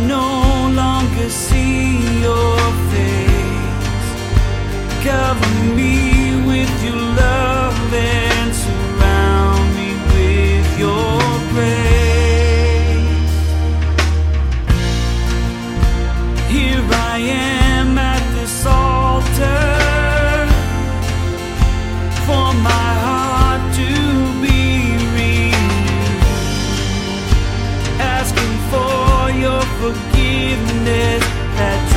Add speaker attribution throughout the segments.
Speaker 1: no longer see your face. Cover me with your love and surround me with your grace. Here I am at this altar, for my heart to be renewed, asking for your forgiveness that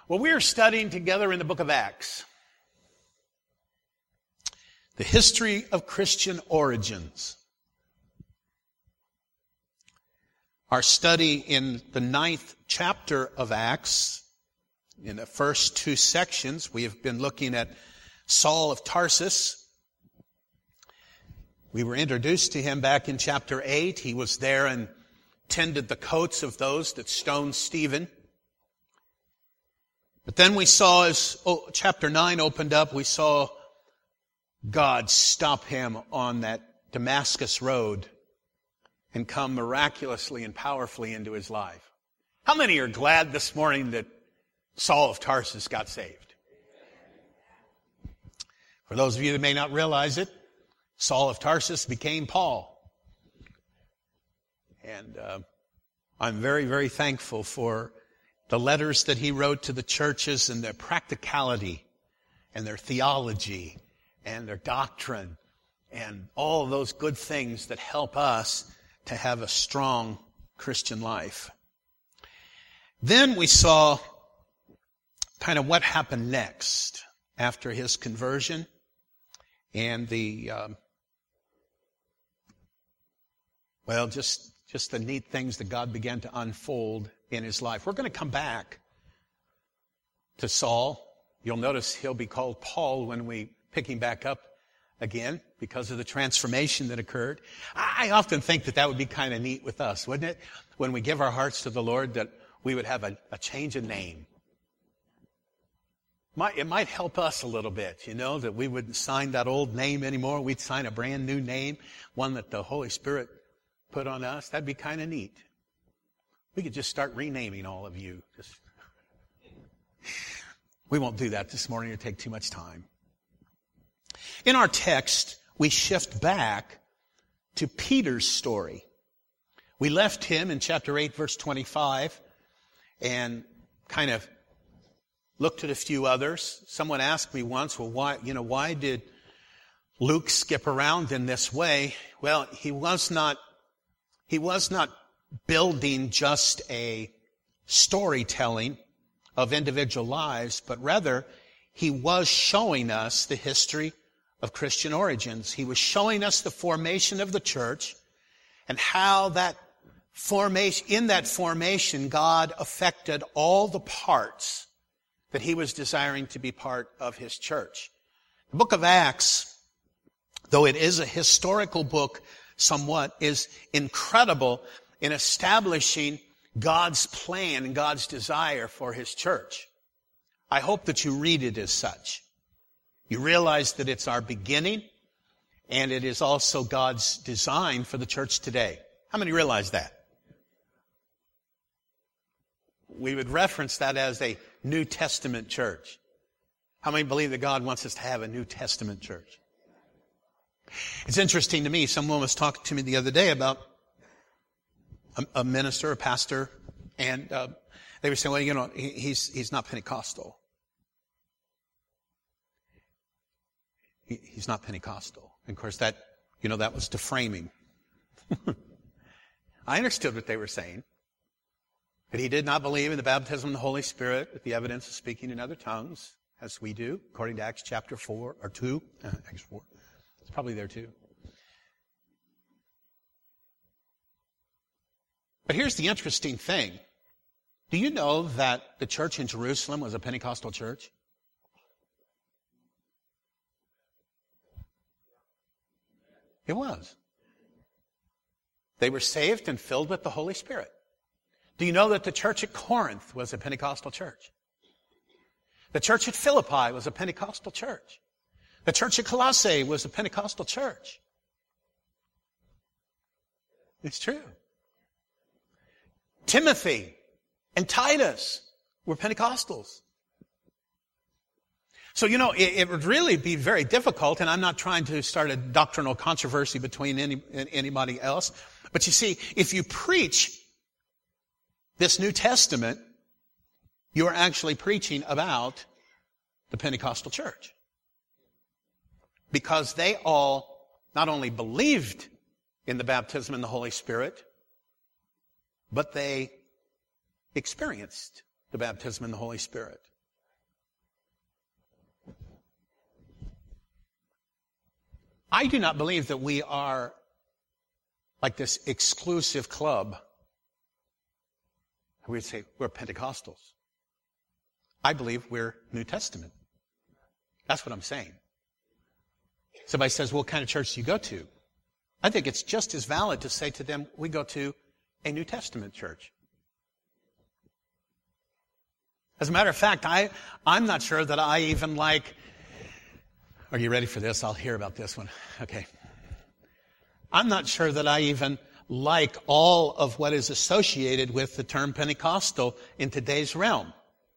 Speaker 2: Well, we are studying together in the book of Acts the history of Christian origins. Our study in the 9th chapter of Acts, in the first 2 sections, we have been looking at Saul of Tarsus. We were introduced to him back in chapter 8. He was there and tended the coats of those that stoned Stephen. But then we saw, as chapter 9 opened up, we saw God stop him on that Damascus road and come miraculously and powerfully into his life. How many are glad this morning that Saul of Tarsus got saved? For those of you that may not realize it, Saul of Tarsus became Paul. And I'm very, very thankful for the letters that he wrote to the churches and their practicality and their theology and their doctrine and all of those good things that help us to have a strong Christian life. Then we saw kind of what happened next after his conversion and just the neat things that God began to unfold in his life. We're going to come back to Saul. You'll notice he'll be called Paul when we pick him back up again because of the transformation that occurred. I often think that would be kind of neat with us, wouldn't it? When we give our hearts to the Lord, that we would have a change of name. It might help us a little bit, that we wouldn't sign that old name anymore. We'd sign a brand new name, one that the Holy Spirit put on us. That'd be kind of neat. We could just start renaming all of you. We won't do that this morning. It'll take too much time. In our text, we shift back to Peter's story. We left him in chapter 8, verse 25, and kind of looked at a few others. Someone asked me once, well, why did Luke skip around in this way? Well, he was not building just a storytelling of individual lives, but rather he was showing us the history of Christian origins. He was showing us the formation of the church and how in that formation, God affected all the parts that he was desiring to be part of his church. The book of Acts, though it is a historical book somewhat, is incredible in establishing God's plan and God's desire for his church. I hope that you read it as such. You realize that it's our beginning, and it is also God's design for the church today. How many realize that? We would reference that as a New Testament church. How many believe that God wants us to have a New Testament church? It's interesting to me. Someone was talking to me the other day about a minister, a pastor, and they were saying, well, he's not Pentecostal. He's not Pentecostal. And of course, that was deframing. I understood what they were saying. That he did not believe in the baptism of the Holy Spirit with the evidence of speaking in other tongues, as we do, according to Acts chapter 4, or 2. Acts 4. It's probably there too. But here's the interesting thing. Do you know that the church in Jerusalem was a Pentecostal church? It was. They were saved and filled with the Holy Spirit. Do you know that the church at Corinth was a Pentecostal church? The church at Philippi was a Pentecostal church. The church at Colossae was a Pentecostal church. It's true. Timothy and Titus were Pentecostals. So, it would really be very difficult, and I'm not trying to start a doctrinal controversy between anybody else, but you see, if you preach this New Testament, you are actually preaching about the Pentecostal church. Because they all not only believed in the baptism in the Holy Spirit, but they experienced the baptism in the Holy Spirit. I do not believe that we are like this exclusive club. We'd say we're Pentecostals. I believe we're New Testament. That's what I'm saying. Somebody says, what kind of church do you go to? I think it's just as valid to say to them, we go to a New Testament church. As a matter of fact, I'm not sure that I even like... Are you ready for this? I'll hear about this one. Okay. I'm not sure that I even like all of what is associated with the term Pentecostal in today's realm.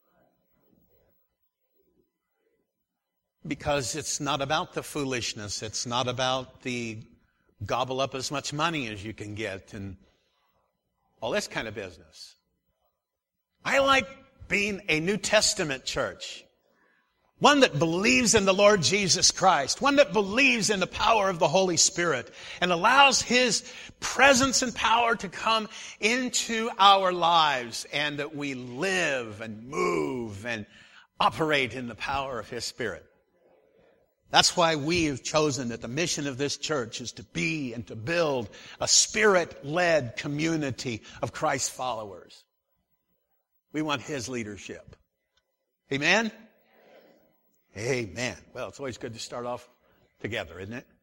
Speaker 2: Because it's not about the foolishness. It's not about the gobble up as much money as you can get and all this kind of business. I like being a New Testament church. One that believes in the Lord Jesus Christ. One that believes in the power of the Holy Spirit and allows His presence and power to come into our lives, and that we live and move and operate in the power of His Spirit. That's why we have chosen that the mission of this church is to be and to build a Spirit-led community of Christ followers. We want His leadership. Amen? Amen. Well, it's always good to start off together, isn't it?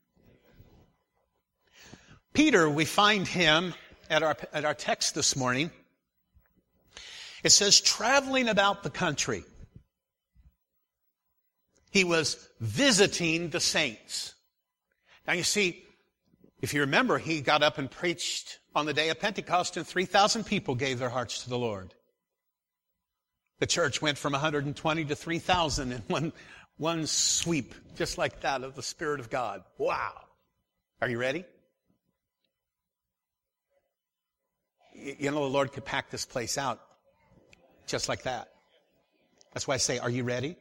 Speaker 2: Peter, we find him at our text this morning. It says, traveling about the country. He was visiting the saints. Now you see, if you remember, he got up and preached on the day of Pentecost, and 3,000 people gave their hearts to the Lord. The church went from 120 to 3,000 in one sweep, just like that, of the Spirit of God. Wow. Are you ready? You know, the Lord could pack this place out just like that. That's why I say, are you ready?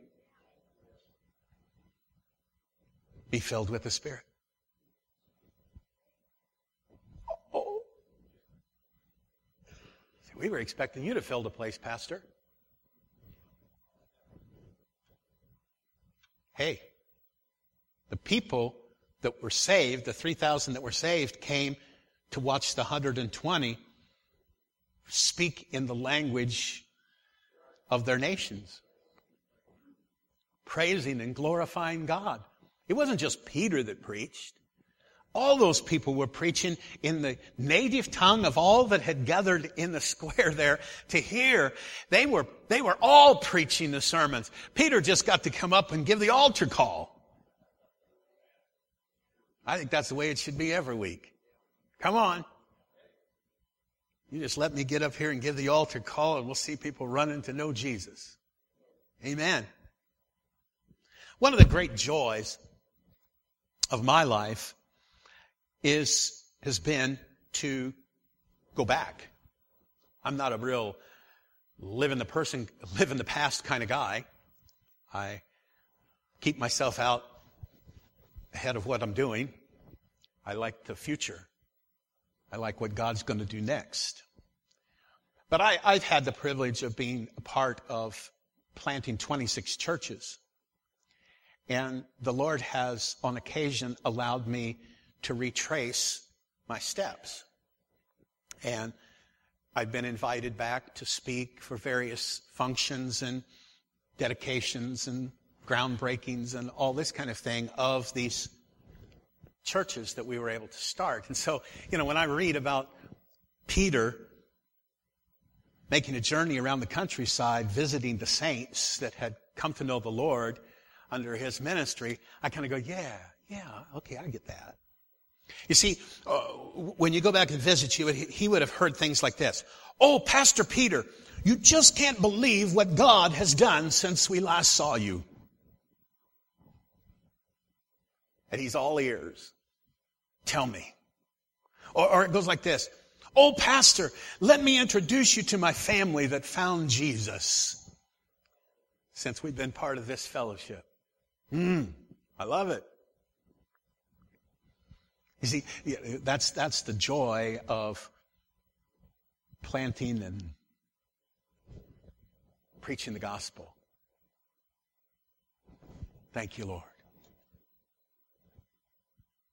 Speaker 2: Be filled with the Spirit. Oh. We were expecting you to fill the place, Pastor. Hey, the people that were saved, the 3,000 that were saved, came to watch the 120 speak in the language of their nations, praising and glorifying God. It wasn't just Peter that preached. All those people were preaching in the native tongue of all that had gathered in the square there to hear. They were all preaching the sermons. Peter just got to come up and give the altar call. I think that's the way it should be every week. Come on. You just let me get up here and give the altar call, and we'll see people running to know Jesus. Amen. One of the great joys of my life has been to go back. I'm not a real live in the past kind of guy. I keep myself out ahead of what I'm doing. I like the future. I like what God's going to do next. But I've had the privilege of being a part of planting 26 churches. And the Lord has, on occasion, allowed me to retrace my steps. And I've been invited back to speak for various functions and dedications and groundbreakings and all this kind of thing of these churches that we were able to start. And so, when I read about Peter making a journey around the countryside, visiting the saints that had come to know the Lord under his ministry, I kind of go, yeah, okay, I get that. You see, when you go back and visit, he would have heard things like this. Oh, Pastor Peter, you just can't believe what God has done since we last saw you. And he's all ears. Tell me. Or it goes like this. Oh, Pastor, let me introduce you to my family that found Jesus since we've been part of this fellowship. I love it. You see, that's the joy of planting and preaching the gospel. Thank you, Lord.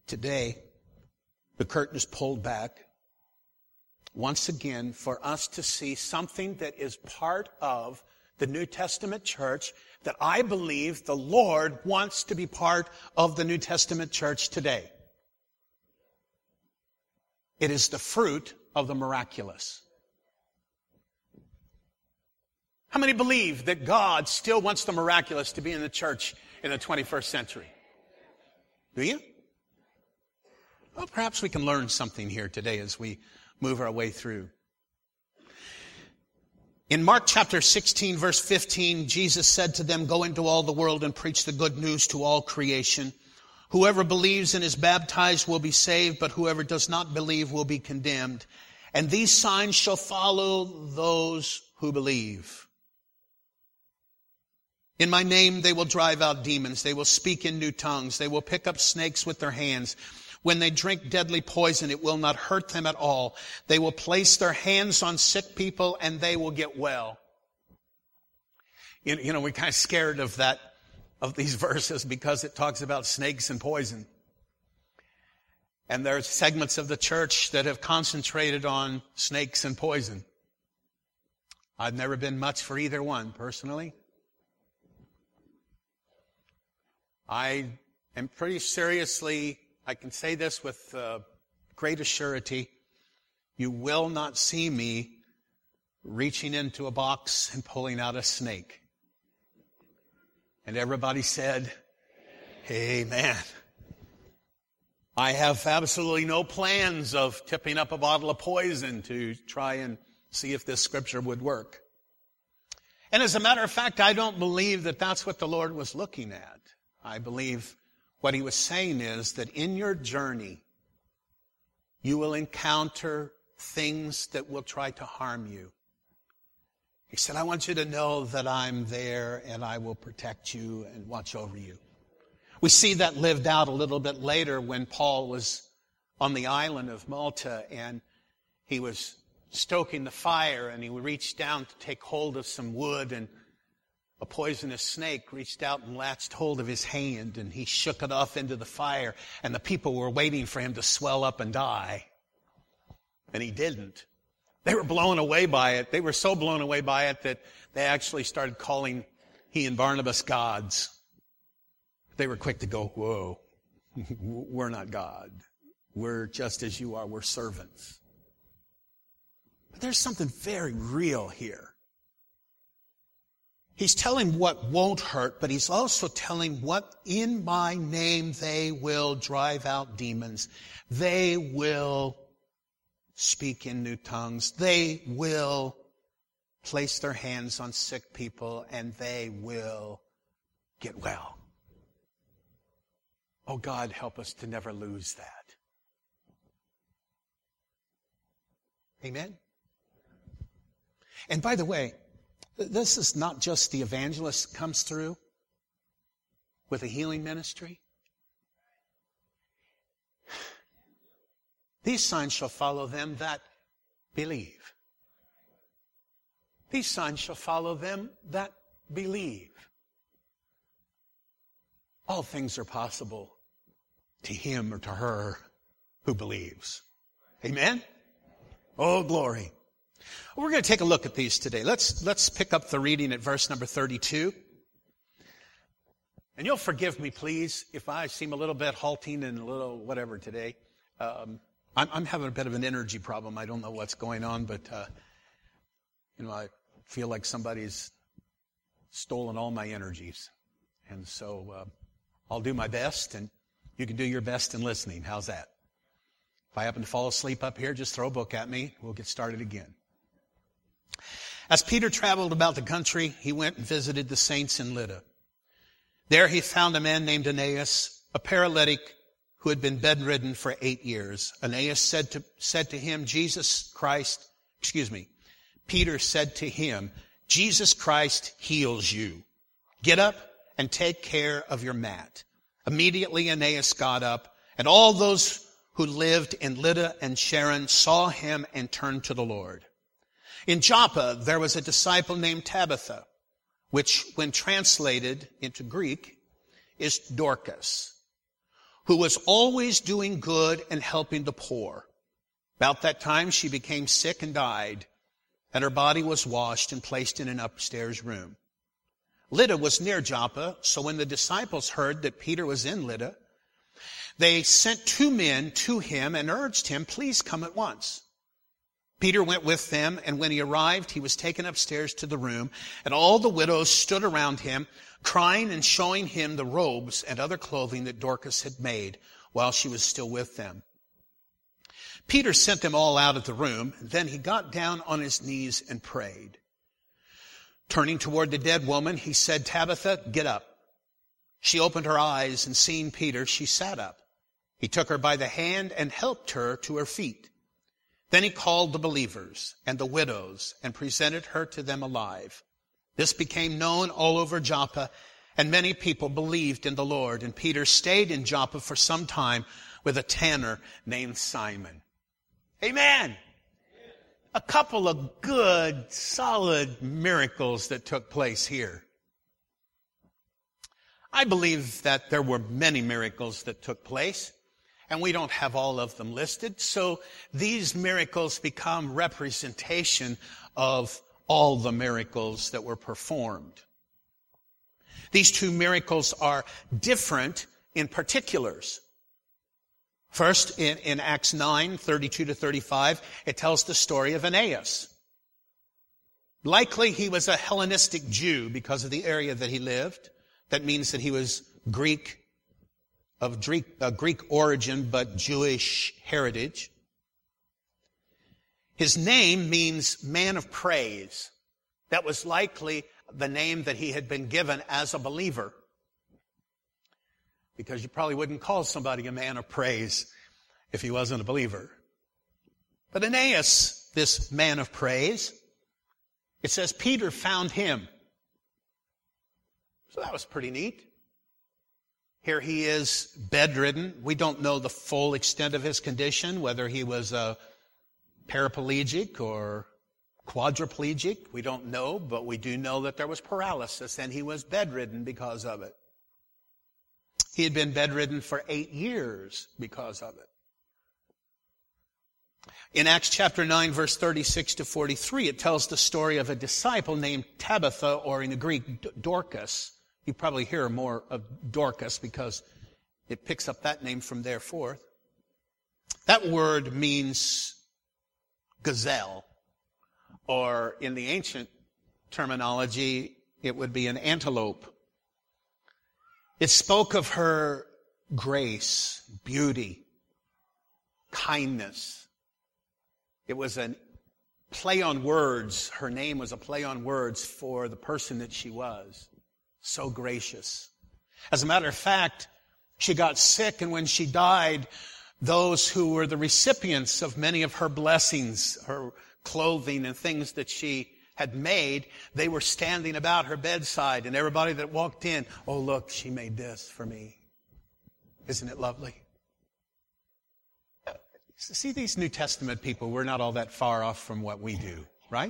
Speaker 2: Today, the curtain is pulled back once again for us to see something that is part of the New Testament church that I believe the Lord wants to be part of the New Testament church today. It is the fruit of the miraculous. How many believe that God still wants the miraculous to be in the church in the 21st century? Do you? Well, perhaps we can learn something here today as we move our way through. In Mark chapter 16, verse 15, Jesus said to them, "Go into all the world and preach the good news to all creation. Whoever believes and is baptized will be saved, but whoever does not believe will be condemned. And these signs shall follow those who believe. In my name they will drive out demons. They will speak in new tongues. They will pick up snakes with their hands. When they drink deadly poison, it will not hurt them at all. They will place their hands on sick people and they will get well." You know, we're kind of scared of that, of these verses because it talks about snakes and poison. And there are segments of the church that have concentrated on snakes and poison. I've never been much for either one, personally. I am pretty seriously, I can say this with great assurity, you will not see me reaching into a box and pulling out a snake. And everybody said, "Amen." I have absolutely no plans of tipping up a bottle of poison to try and see if this scripture would work. And as a matter of fact, I don't believe that that's what the Lord was looking at. I believe what he was saying is that in your journey, you will encounter things that will try to harm you. He said, "I want you to know that I'm there and I will protect you and watch over you." We see that lived out a little bit later when Paul was on the island of Malta and he was stoking the fire and he reached down to take hold of some wood and a poisonous snake reached out and latched hold of his hand and he shook it off into the fire and the people were waiting for him to swell up and die. And he didn't. They were blown away by it. They were so blown away by it that they actually started calling he and Barnabas gods. They were quick to go, "Whoa, we're not God. We're just as you are. We're servants." But there's something very real here. He's telling what won't hurt, but he's also telling what in my name they will drive out demons. They will speak in new tongues. They will place their hands on sick people and they will get well. Oh God, help us to never lose that. Amen? And by the way, this is not just the evangelist comes through with a healing ministry. These signs shall follow them that believe. These signs shall follow them that believe. All things are possible to him or to her who believes. Amen? Oh, glory. We're going to take a look at these today. Let's pick up the reading at verse number 32. And you'll forgive me, please, if I seem a little bit halting and a little whatever today. I'm having a bit of an energy problem. I don't know what's going on, but I feel like somebody's stolen all my energies. And so I'll do my best, and you can do your best in listening. How's that? If I happen to fall asleep up here, just throw a book at me. We'll get started again. As Peter traveled about the country, he went and visited the saints in Lydda. There he found a man named Aeneas, a paralytic who had been bedridden for 8 years. Aeneas said to him, Peter said to him, "Jesus Christ heals you. Get up and take care of your mat." Immediately Aeneas got up, and all those who lived in Lydda and Sharon saw him and turned to the Lord. In Joppa there was a disciple named Tabitha, which when translated into Greek is Dorcas, who was always doing good and helping the poor. About that time, she became sick and died, and her body was washed and placed in an upstairs room. Lydda was near Joppa, so when the disciples heard that Peter was in Lydda, they sent 2 men to him and urged him, "Please come at once." Peter went with them, and when he arrived, he was taken upstairs to the room, and all the widows stood around him, crying and showing him the robes and other clothing that Dorcas had made while she was still with them. Peter sent them all out of the room. Then he got down on his knees and prayed. Turning toward the dead woman, he said, "Tabitha, get up." She opened her eyes, and seeing Peter, she sat up. He took her by the hand and helped her to her feet. Then he called the believers and the widows and presented her to them alive. This became known all over Joppa, and many people believed in the Lord. And Peter stayed in Joppa for some time with a tanner named Simon. Amen. A couple of good, solid miracles that took place here. I believe that there were many miracles that took place, and we don't have all of them listed. So these miracles become representation of all the miracles that were performed. These 2 miracles are different in particulars. First, in Acts 9, 32 to 35, it tells the story of Aeneas. Likely he was a Hellenistic Jew because of the area that he lived. That means that he was Greek origin, but Jewish heritage. His name means man of praise. That was likely the name that he had been given as a believer, because you probably wouldn't call somebody a man of praise if he wasn't a believer. But Aeneas, this man of praise, it says Peter found him. So that was pretty neat. Here he is bedridden. We don't know the full extent of his condition, whether he was a paraplegic or quadriplegic. We don't know, but we do know that there was paralysis and he was bedridden because of it. He had been bedridden for 8 years because of it. In Acts chapter 9, verse 36 to 43, it tells the story of a disciple named Tabitha, or in the Greek, Dorcas. You probably hear more of Dorcas because it picks up that name from there forth. That word means gazelle, or in the ancient terminology, it would be an antelope. It spoke of her grace, beauty, kindness. It was a play on words. Her name was a play on words for the person that she was. So gracious. As a matter of fact, she got sick, and when she died, those who were the recipients of many of her blessings, her clothing and things that she had made, they were standing about her bedside, and everybody that walked in, "Oh, look, she made this for me." Isn't it lovely? See, these New Testament people, we're not all that far off from what we do, right?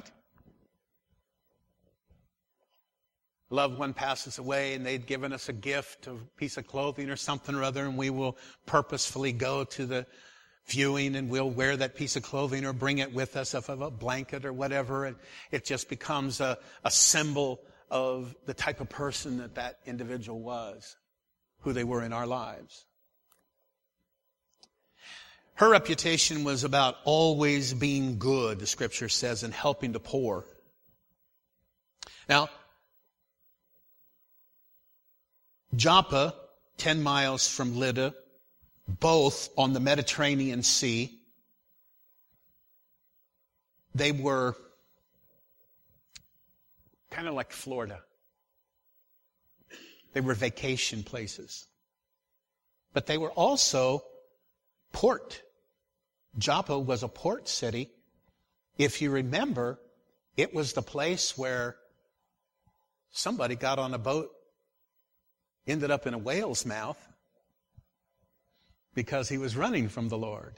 Speaker 2: A loved one passes away and they'd given us a gift, a piece of clothing or something or other, and we will purposefully go to the viewing and we'll wear that piece of clothing or bring it with us, of a blanket or whatever, and it just becomes a symbol of the type of person that that individual was, who they were in our lives. Her reputation was about always being good, the scripture says, and helping the poor. Now, Joppa, 10 miles from Lydda, both on the Mediterranean Sea. They were kind of like Florida. They were vacation places. But they were also port. Joppa was a port city. If you remember, it was the place where somebody got on a boat, ended up in a whale's mouth because he was running from the Lord.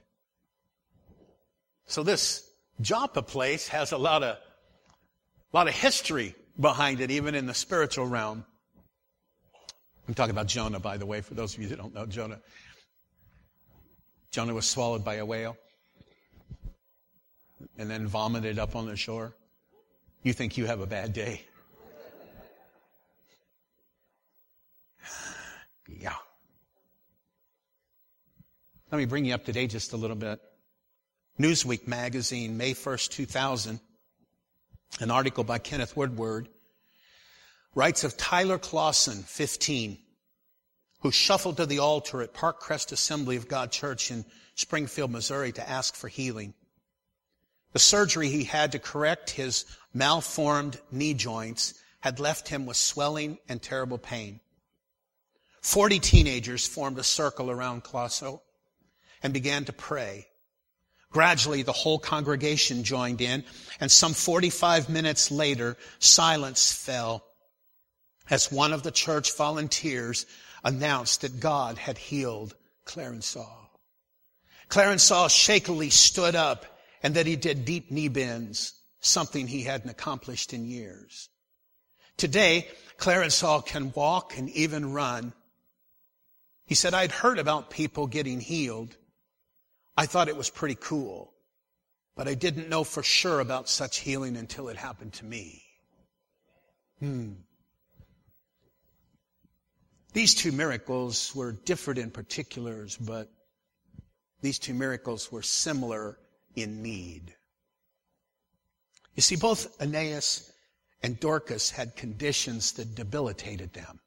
Speaker 2: So this Joppa place has a lot of history behind it, even in the spiritual realm. I'm talking about Jonah, by the way, for those of you that don't know Jonah. Jonah was swallowed by a whale and then vomited up on the shore. You think you have a bad day. Yeah. Let me bring you up to date just a little bit. Newsweek magazine, May 1st, 2000, an article by Kenneth Woodward, writes of Tyler Clausen, 15, who shuffled to the altar at Park Crest Assembly of God Church in Springfield, Missouri to ask for healing. The surgery he had to correct his malformed knee joints had left him with swelling and terrible pain. 40 teenagers formed a circle around Clausen and began to pray. Gradually, the whole congregation joined in, and some 45 minutes later, silence fell as one of the church volunteers announced that God had healed Clarence Saul. Clarence Saul shakily stood up and that he did deep knee bends, something he hadn't accomplished in years. Today, Clarence Saul can walk and even run. He said, I'd heard about people getting healed. I thought it was pretty cool, but I didn't know for sure about such healing until it happened to me. These two miracles were different in particulars, but these two miracles were similar in need. You see, both Aeneas and Dorcas had conditions that debilitated them.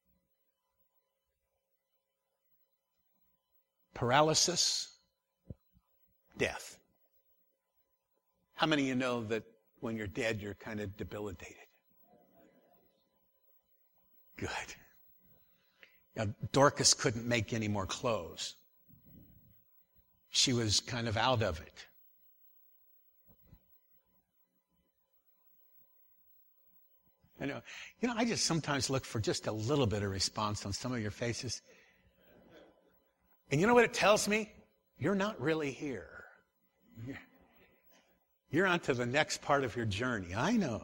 Speaker 2: Paralysis, death. How many of you know that when you're dead, you're kind of debilitated? Good. Now, Dorcas couldn't make any more clothes. She was kind of out of it. I know. I just sometimes look for just a little bit of response on some of your faces. And you know what it tells me? You're not really here. You're on to the next part of your journey. I know.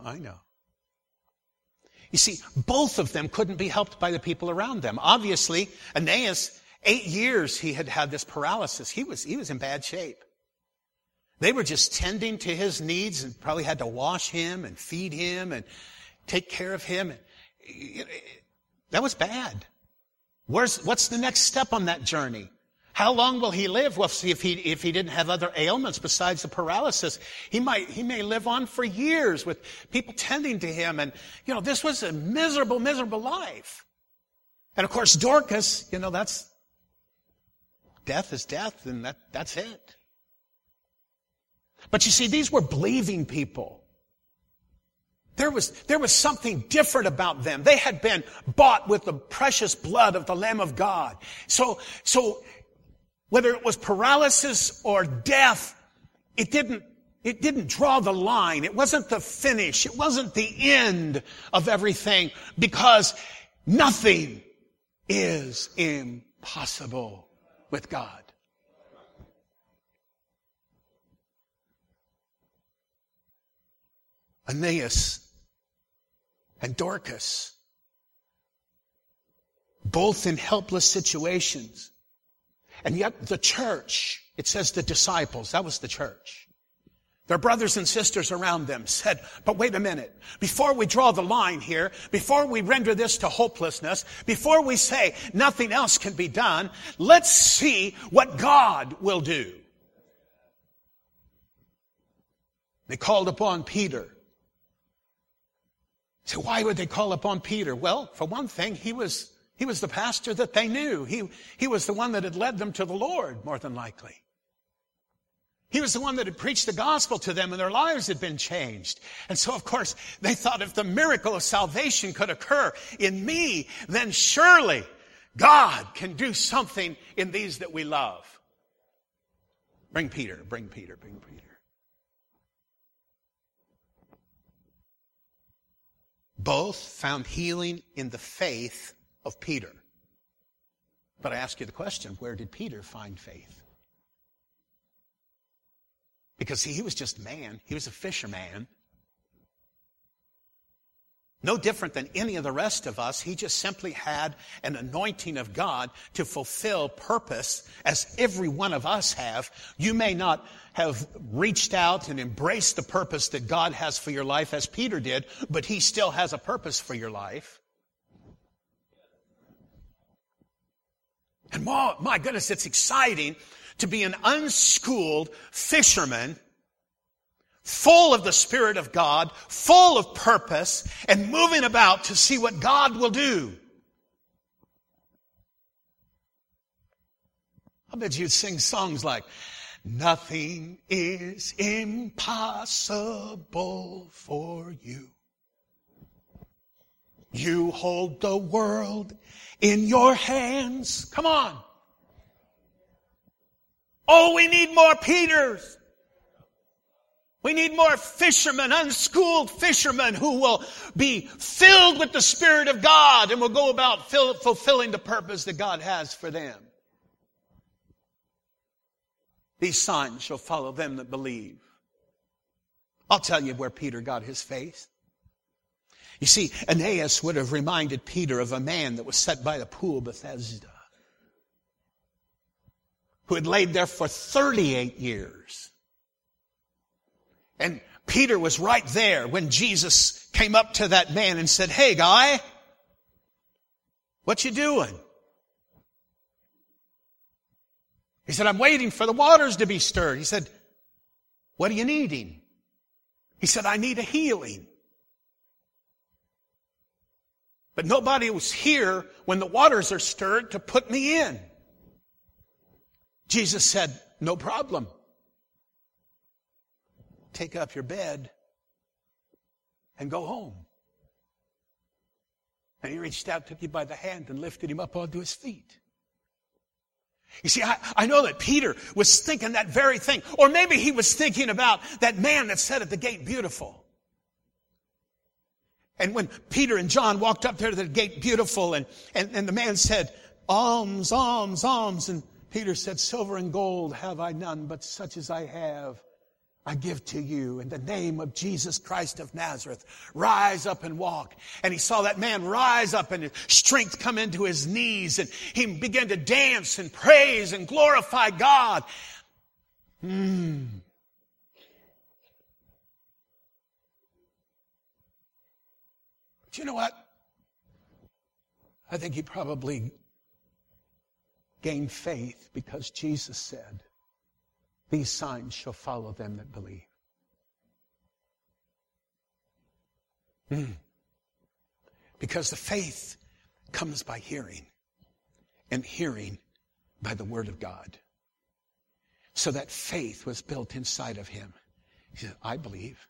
Speaker 2: You see, both of them couldn't be helped by the people around them. Obviously, Aeneas, 8 years he had had this paralysis. He was in bad shape. They were just tending to his needs and probably had to wash him and feed him and take care of him. That was bad. What's the next step on that journey? How long will he live? Well, see, if he didn't have other ailments besides the paralysis, he may live on for years with people tending to him. And, this was a miserable, miserable life. And of course, Dorcas, that's death is death, and that's it. But you see, these were believing people. There was something different about them. They had been bought with the precious blood of the Lamb of God. So whether it was paralysis or death, it didn't draw the line. It wasn't the finish. It wasn't the end of everything, because nothing is impossible with God. Aeneas and Dorcas, both in helpless situations. And yet the church, it says the disciples, that was the church. Their brothers and sisters around them said, but wait a minute, before we draw the line here, before we render this to hopelessness, before we say nothing else can be done, let's see what God will do. They called upon Peter. So why would they call upon Peter? Well, for one thing, he was the pastor that they knew. He was the one that had led them to the Lord, more than likely. He was the one that had preached the gospel to them, and their lives had been changed. And so, of course, they thought if the miracle of salvation could occur in me, then surely God can do something in these that we love. Bring Peter. Both found healing in the faith of Peter. But I ask you the question, where did Peter find faith? Because he was just a man. He was a fisherman. No different than any of the rest of us. He just simply had an anointing of God to fulfill purpose, as every one of us have. You may not have reached out and embraced the purpose that God has for your life as Peter did, but he still has a purpose for your life. And my goodness, it's exciting to be an unschooled fisherman, full of the Spirit of God, full of purpose, and moving about to see what God will do. I bet you'd sing songs like, nothing is impossible for you. You hold the world in your hands. Come on. Oh, we need more Peters. We need more fishermen, unschooled fishermen who will be filled with the Spirit of God and will go about fulfilling the purpose that God has for them. These signs shall follow them that believe. I'll tell you where Peter got his faith. You see, Aeneas would have reminded Peter of a man that was set by the pool of Bethesda, who had laid there for 38 years. And Peter was right there when Jesus came up to that man and said, hey, guy, what you doing? He said, I'm waiting for the waters to be stirred. He said, what are you needing? He said, I need a healing. But nobody was here when the waters are stirred to put me in. Jesus said, no problem. Take up your bed and go home. And he reached out, took him by the hand, and lifted him up onto his feet. You see, I know that Peter was thinking that very thing. Or maybe he was thinking about that man that sat at the gate beautiful. And when Peter and John walked up there to the gate beautiful, and the man said, alms, alms, alms. And Peter said, silver and gold have I none, but such as I have, I give to you. In the name of Jesus Christ of Nazareth, rise up and walk. And he saw that man rise up and his strength come into his knees. And he began to dance and praise and glorify God. But you know what? I think he probably gained faith because Jesus said, these signs shall follow them that believe. Because the faith comes by hearing, and hearing by the Word of God. So that faith was built inside of him. He said, I believe.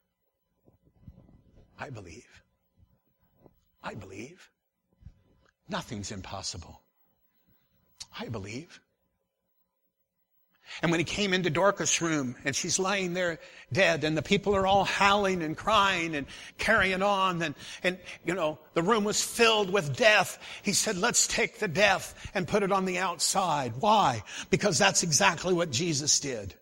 Speaker 2: I believe. I believe. Nothing's impossible. I believe. And when he came into Dorcas' room and she's lying there dead and the people are all howling and crying and carrying on and you know, the room was filled with death. He said, let's take the death and put it on the outside. Why? Because that's exactly what Jesus did.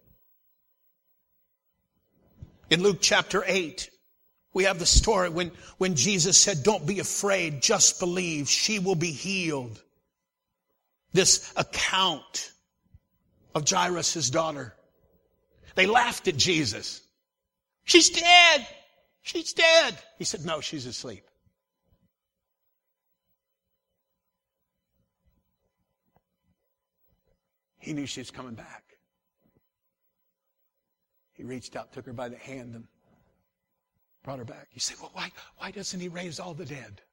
Speaker 2: In Luke chapter 8, we have the story when Jesus said, don't be afraid, just believe. She will be healed. This account of Jairus' daughter. They laughed at Jesus. She's dead. She's dead. He said, no, she's asleep. He knew she was coming back. He reached out, took her by the hand, and brought her back. You say, well, why doesn't he raise all the dead?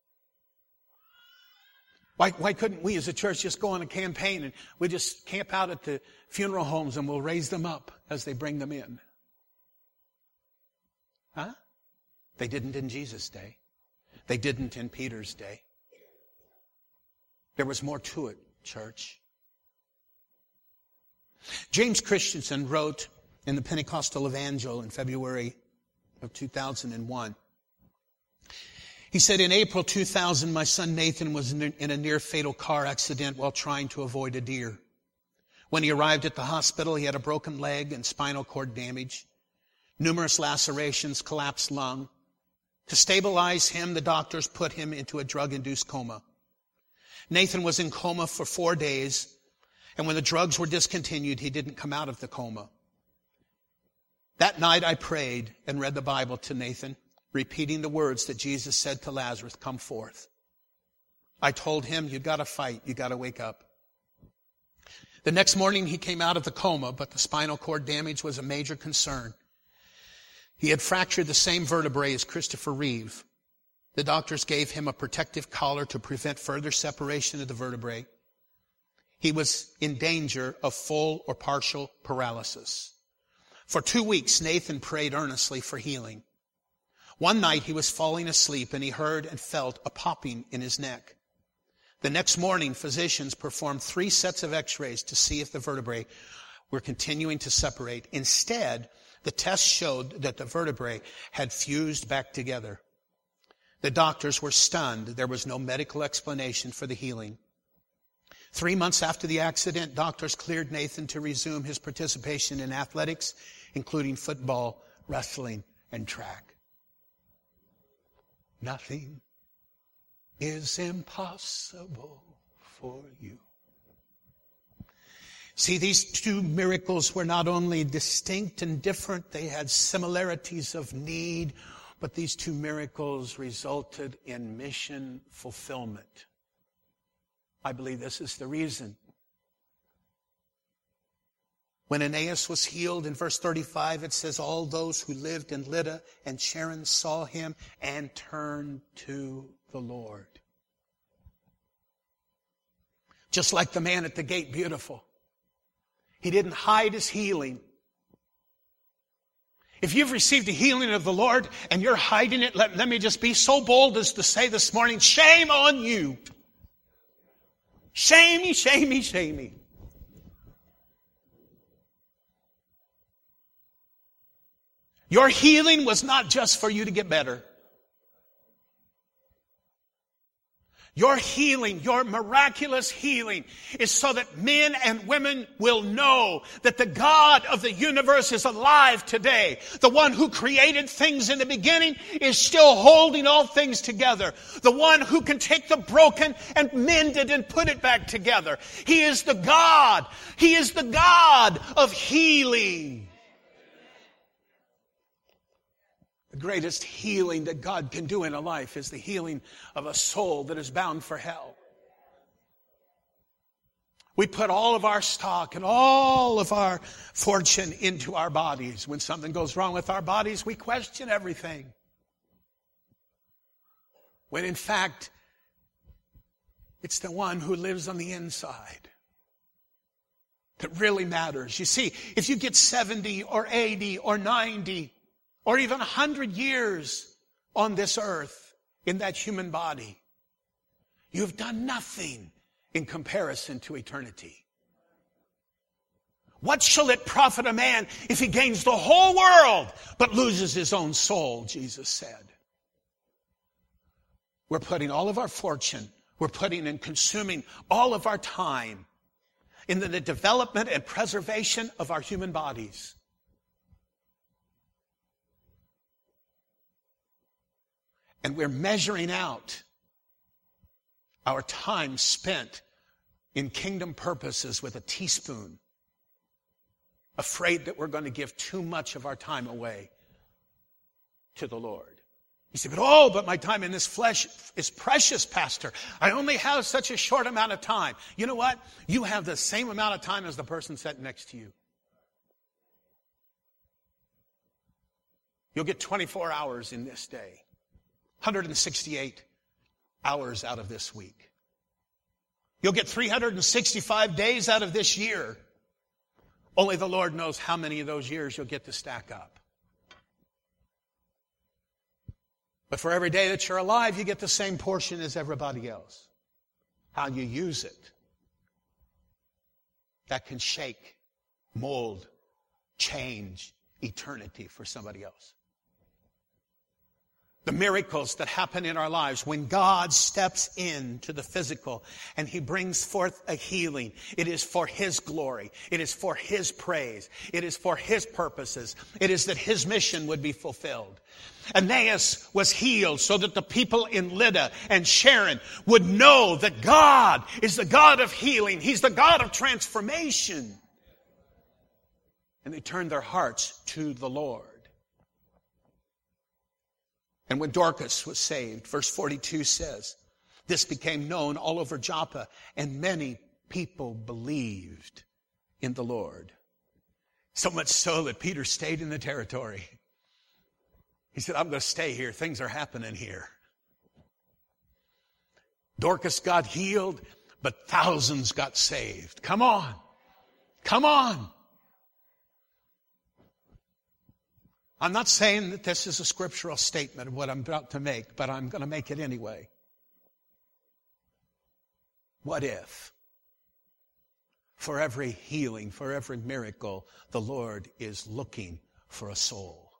Speaker 2: Why couldn't we as a church just go on a campaign and we just camp out at the funeral homes and we'll raise them up as they bring them in? Huh? They didn't in Jesus' day. They didn't in Peter's day. There was more to it, church. James Christensen wrote in the Pentecostal Evangel in February of 2001. He said, in April 2000, my son Nathan was in a near-fatal car accident while trying to avoid a deer. When he arrived at the hospital, he had a broken leg and spinal cord damage, numerous lacerations, collapsed lung, To stabilize him, the doctors put him into a drug-induced coma. Nathan was in coma for 4 days, and when the drugs were discontinued, he didn't come out of the coma. That night I prayed and read the Bible to Nathan, repeating the words that Jesus said to Lazarus, "Come forth." I told him, "You got to fight. You got to wake up." The next morning he came out of the coma, but the spinal cord damage was a major concern. He had fractured the same vertebrae as Christopher Reeve. The doctors gave him a protective collar to prevent further separation of the vertebrae. He was in danger of full or partial paralysis. For 2 weeks, Nathan prayed earnestly for healing. One night he was falling asleep and he heard and felt a popping in his neck. The next morning, physicians performed 3 sets of x-rays to see if the vertebrae were continuing to separate. Instead, the tests showed that the vertebrae had fused back together. The doctors were stunned. There was no medical explanation for the healing. 3 months after the accident, doctors cleared Nathan to resume his participation in athletics, including football, wrestling, and track. Nothing is impossible for you. See, these 2 miracles were not only distinct and different, they had similarities of need, but these 2 miracles resulted in mission fulfillment. I believe this is the reason. When Aeneas was healed, in verse 35, it says, all those who lived in Lydda and Sharon saw him and turned to the Lord. Just like the man at the gate, beautiful. He didn't hide his healing. If you've received a healing of the Lord and you're hiding it, let me just be so bold as to say this morning, shame on you. Shame me, shame me, shame me. Your healing was not just for you to get better. Your healing, your miraculous healing, is so that men and women will know that the God of the universe is alive today. The one who created things in the beginning is still holding all things together. The one who can take the broken and mend it and put it back together. He is the God. He is the God of healing. The greatest healing that God can do in a life is the healing of a soul that is bound for hell. We put all of our stock and all of our fortune into our bodies. When something goes wrong with our bodies, we question everything. When in fact, it's the one who lives on the inside that really matters. You see, if you get 70 or 80 or 90 or even 100 years on this earth in that human body, you've done nothing in comparison to eternity. What shall it profit a man if he gains the whole world but loses his own soul, Jesus said. We're putting all of our fortune, we're putting and consuming all of our time in the development and preservation of our human bodies. And we're measuring out our time spent in kingdom purposes with a teaspoon, afraid that we're going to give too much of our time away to the Lord. You say, but my time in this flesh is precious, Pastor. I only have such a short amount of time. You know what? You have the same amount of time as the person sitting next to you. You'll get 24 hours in this day. 168 hours out of this week. You'll get 365 days out of this year. Only the Lord knows how many of those years you'll get to stack up. But for every day that you're alive, you get the same portion as everybody else. How you use it, that can shake, mold, change eternity for somebody else. the miracles that happen in our lives, when God steps into the physical and He brings forth a healing, it is for His glory. It is for His praise. It is for His purposes. It is that His mission would be fulfilled. Aeneas was healed so that the people in Lydda and Sharon would know that God is the God of healing. He's the God of transformation. And they turned their hearts to the Lord. And when Dorcas was saved, verse 42 says, this became known all over Joppa, and many people believed in the Lord. So much so that Peter stayed in the territory. He said, I'm going to stay here. Things are happening here. Dorcas got healed, but thousands got saved. Come on. Come on. I'm not saying that this is a scriptural statement of what I'm about to make, but I'm going to make it anyway. What if, for every healing, for every miracle, the Lord is looking for a soul?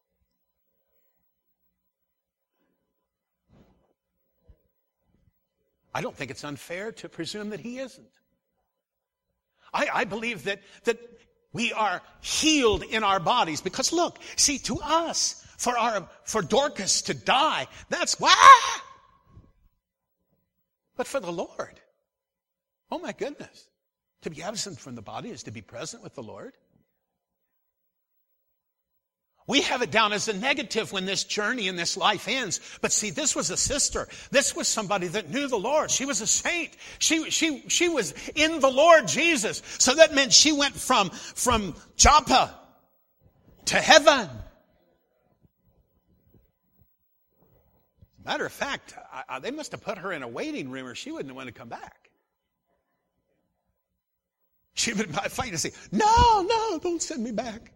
Speaker 2: I don't think it's unfair to presume that He isn't. I believe that we are healed in our bodies because look, see, to us, for Dorcas to die, that's wah! But for the Lord, oh my goodness, to be absent from the body is to be present with the Lord. We have it down as a negative when this journey and this life ends. But see, this was a sister. This was somebody that knew the Lord. She was a saint. She was in the Lord Jesus. So that meant she went from Joppa to heaven. Matter of fact, they must have put her in a waiting room or she wouldn't want to come back. She would fight and say, no, don't send me back.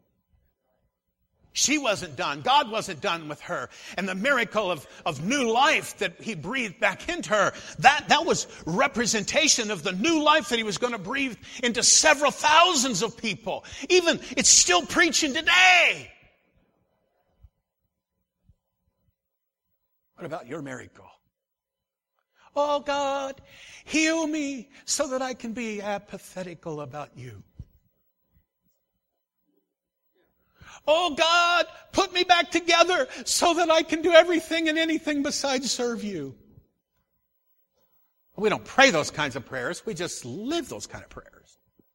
Speaker 2: She wasn't done. God wasn't done with her. And the miracle of new life that He breathed back into her, that was representation of the new life that He was going to breathe into several thousands of people. Even, it's still preaching today. What about your miracle? Oh God, heal me so that I can be apathetical about you. Oh God, put me back together so that I can do everything and anything besides serve you. We don't pray those kinds of prayers. We just live those kind of prayers.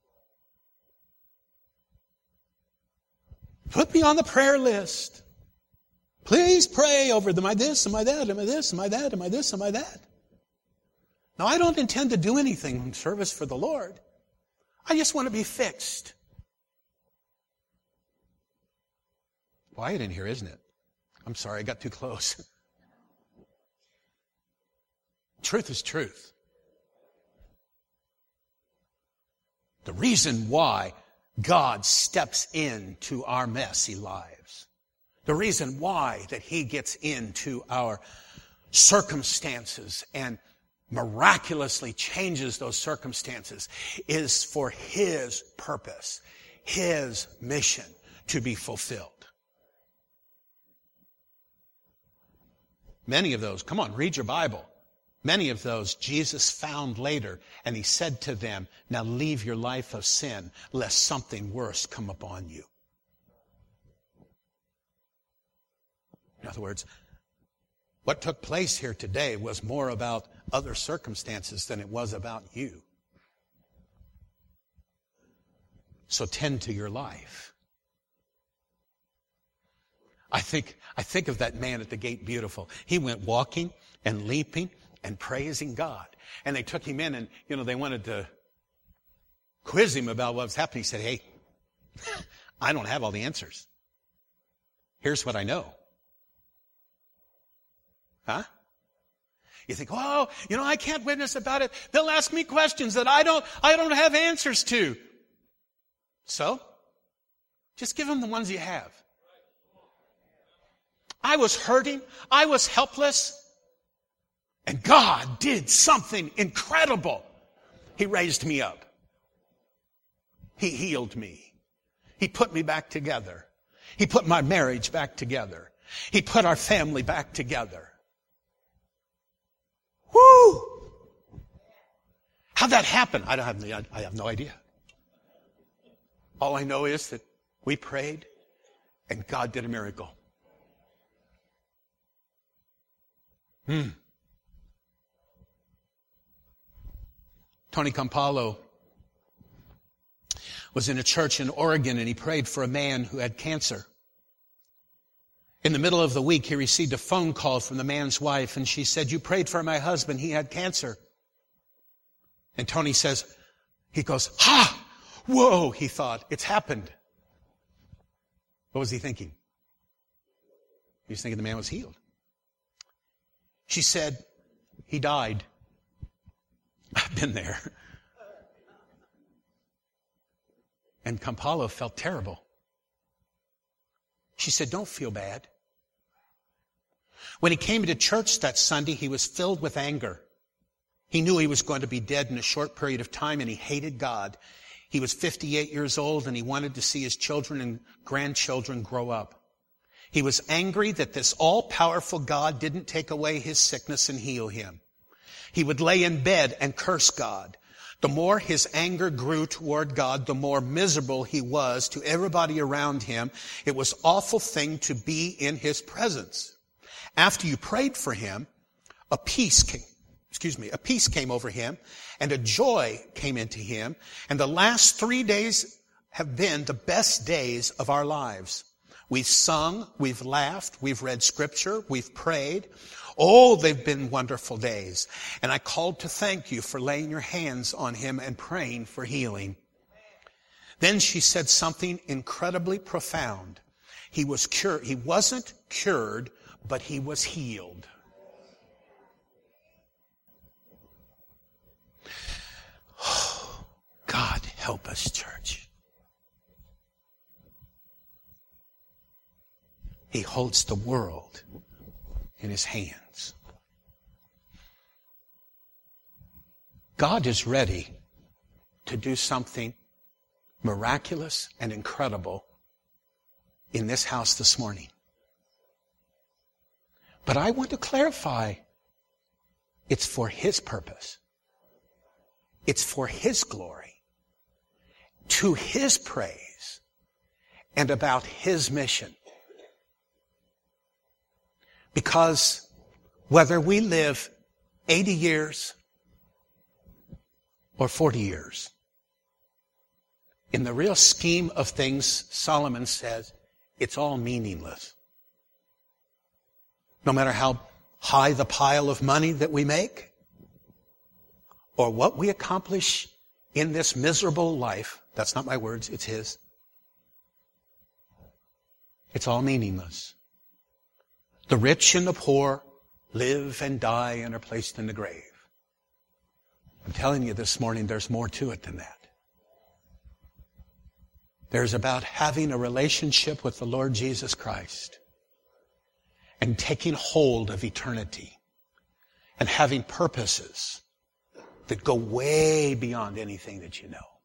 Speaker 2: Put me on the prayer list. Please pray over am I this, am I that, am I this, am I that, am I this, am I that? Now, I don't intend to do anything in service for the Lord. I just want to be fixed. Quiet in here, isn't it? I'm sorry, I got too close. Truth is truth. The reason why God steps into our messy lives, the reason why that He gets into our circumstances and miraculously changes those circumstances is for His purpose, His mission to be fulfilled. Many of those, come on, read your Bible. Many of those Jesus found later, and He said to them, now leave your life of sin, lest something worse come upon you. In other words, what took place here today was more about other circumstances than it was about you. So tend to your life. I think of that man at the gate beautiful. He went walking and leaping and praising God. And they took him in and, they wanted to quiz him about what was happening. He said, hey, I don't have all the answers. Here's what I know. Huh? You think, oh, I can't witness about it. They'll ask me questions that I don't have answers to. So, just give them the ones you have. I was hurting. I was helpless. And God did something incredible. He raised me up. He healed me. He put me back together. He put my marriage back together. He put our family back together. Woo! How'd that happen? I have no idea. All I know is that we prayed and God did a miracle. Tony Campolo was in a church in Oregon, and he prayed for a man who had cancer. In the middle of the week, he received a phone call from the man's wife, and she said, "You prayed for my husband. He had cancer." And Tony he goes, "Ha! Whoa!" He thought, it's happened. What was he thinking? He was thinking the man was healed. She said, "He died." I've been there. And Campolo felt terrible. She said, "Don't feel bad." When he came to church that Sunday, he was filled with anger. He knew he was going to be dead in a short period of time, and he hated God. He was 58 years old, and he wanted to see his children and grandchildren grow up. He was angry that this all-powerful God didn't take away his sickness and heal him. He would lay in bed and curse God. The more his anger grew toward God, the more miserable he was to everybody around him. It was an awful thing to be in his presence. After you prayed for him, a peace came over him, and a joy came into him. And the last 3 days have been the best days of our lives. We've sung, we've laughed, we've read scripture, we've prayed. Oh, they've been wonderful days. And I called to thank you for laying your hands on him and praying for healing. Then she said something incredibly profound. He was cured. He wasn't cured, but he was healed. Oh, God help us, church. He holds the world in his hands. God is ready to do something miraculous and incredible in this house this morning. But I want to clarify, it's for his purpose. It's for his glory, to his praise, and about his mission. Because whether we live 80 years or 40 years, in the real scheme of things, Solomon says, it's all meaningless. No matter how high the pile of money that we make, or what we accomplish in this miserable life, that's not my words, it's his. It's all meaningless. The rich and the poor live and die and are placed in the grave. I'm telling you this morning, there's more to it than that. There's about having a relationship with the Lord Jesus Christ and taking hold of eternity and having purposes that go way beyond anything that you know.